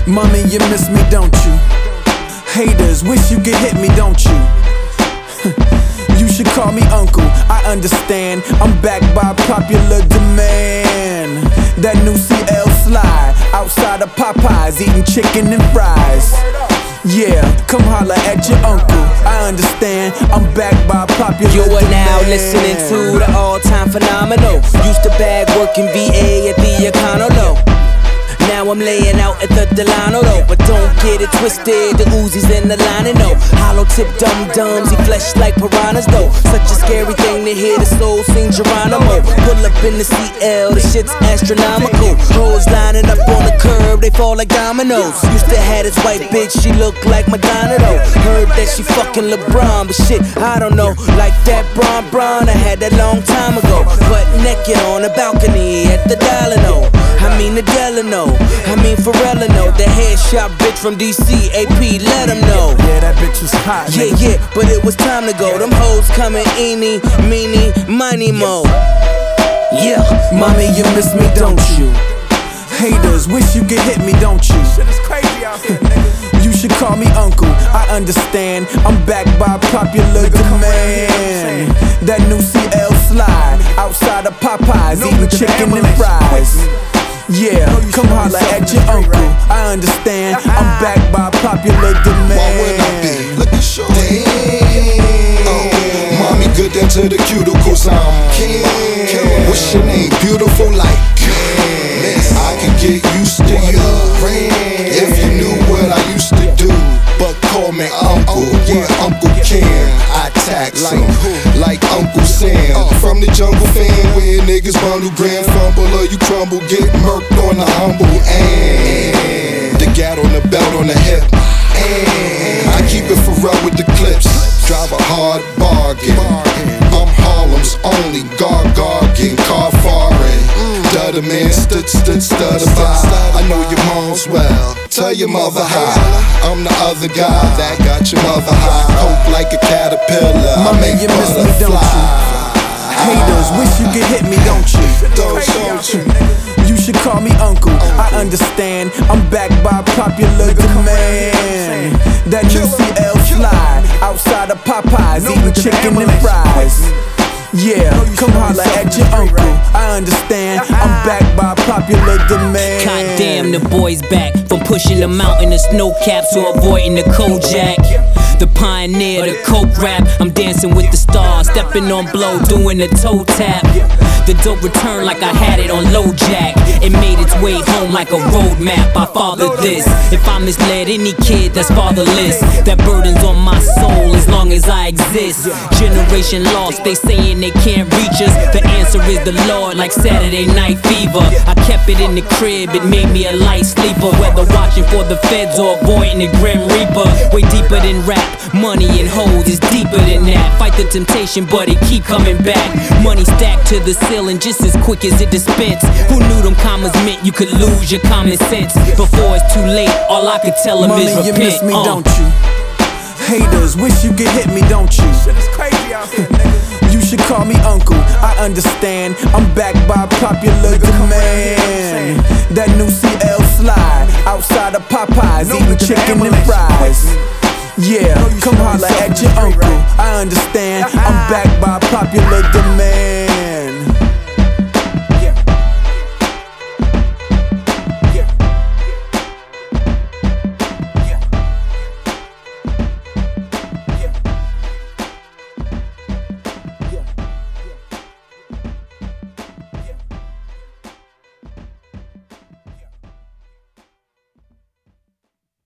Mommy, you miss me, don't you? Haters, wish you could hit me, don't you? You should call me uncle, I understand. I'm backed by popular demand. That new CL slide, outside of Popeyes, eating chicken and fries. Yeah, come holla at your uncle, I understand. I'm backed by popular demand. You are now listening to the all-time phenomenal. Used to bag working VA at the Econo. Now I'm laying out at the Delano though. But don't get it twisted, the Uzis in the line and no hollow tip dum-dums, he flesh like piranhas though. Such a scary thing to hear the soul sing Geronimo. Pull up in the CL, the shit's astronomical. Hoes lining up on the curb, they fall like dominoes. Used to have this white bitch, she look like Madonna though. Heard that she fucking LeBron, but shit, I don't know. Like that Bron, I had that long time ago. Butt naked on the balcony at the Delano. I mean the Delano, I mean Pharrellino, the headshot bitch from DC, AP, let them know. Yeah, that bitch was hot. Yeah, but it was time to go. Them hoes coming eeny, meeny, miny, mo. Yeah, mommy, you miss me, don't you? Haters, wish you could hit me, don't you? Shit is crazy out here, nigga. You should call me uncle, I understand. I'm backed by popular demand. That new CL slide, outside of Popeyes, eating chicken and fries. Yeah, come holla at your uncle, I understand. I'm backed by popular demand. Why would I be? Look at show. Damn, mommy good down to the cuticles. I'm Ken. What's your name? Beautiful like Ken. I can get used to you if you knew what I used to do. But call me uncle, yeah, Uncle Ken. I tax him like Uncle Sam. From the jungle fan, where niggas bundle grand fumble or you crumble, get murked on the humble. And the gat on the belt on the hip. And I keep it for real with the clips. Drive a hard bargain. I'm Harlem's only gargin, car foreign. Stutter man, stutter by. I know your mom's well. Tell your mother hi. I'm the other guy that got your mother high. Coke like a caterpillar. Mommy, you miss me, don't you? Haters, wish you could hit me, don't you? Don't you? You should call me uncle, I understand. I'm backed by popular demand. That new CL slide, outside of Popeyes, eating chicken and fries. Yeah, come holla at your uncle, I understand. I'm backed by popular demand. goddamn, the boy's back. From pushing the mountain to snow caps to avoiding the Kojak. The pioneer, the coke rap. I'm dancing with the stars, stepping on blow, doing the toe tap. The dope returned like I had it on low jack. It made its way home like a road map. I fathered this. If I misled any kid that's fatherless, that burden's on my soul as long as I exist. Generation lost, they saying they can't reach us. The answer is the Lord, like Saturday Night Fever. I kept it in the crib, it made me a light sleeper. Whether watching for the feds or avoiding the Grim Reaper. Way deeper than rap, money and hoes is deeper than that. Fight the temptation, but it keep coming back. Money stacked to the ceiling just as quick as it dispense. Who knew them commas meant you could lose your common sense? Before it's too late, all I could tell them is repent. You miss me, don't you? Haters, wish you could hit me, don't you? Shit is crazy out here, nigga. You should call me uncle, I understand. I'm backed by popular demand. That new CL slide, outside of Popeyes, eating chicken and fries. Yeah, come holla at your uncle, I understand. I'm backed by popular demand.